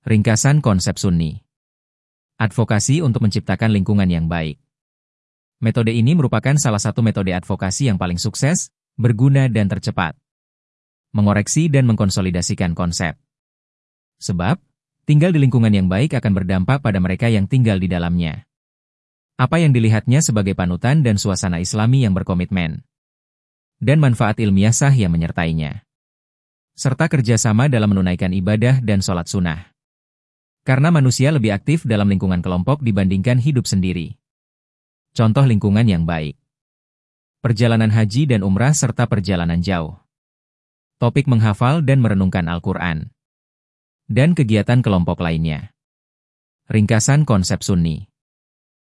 Ringkasan konsep Sunni. Advokasi untuk menciptakan lingkungan yang baik. Metode ini merupakan salah satu metode advokasi yang paling sukses, berguna dan tercepat. Mengoreksi dan mengkonsolidasikan konsep. Sebab, tinggal di lingkungan yang baik akan berdampak pada mereka yang tinggal di dalamnya. Apa yang dilihatnya sebagai panutan dan suasana Islami yang berkomitmen. Dan manfaat ilmiah sah yang menyertainya. Serta kerjasama dalam menunaikan ibadah dan sholat sunnah. Karena manusia lebih aktif dalam lingkungan kelompok dibandingkan hidup sendiri. Contoh lingkungan yang baik. Perjalanan haji dan umrah serta perjalanan jauh. Topik menghafal dan merenungkan Al-Quran. Dan kegiatan kelompok lainnya. Ringkasan konsep Sunni.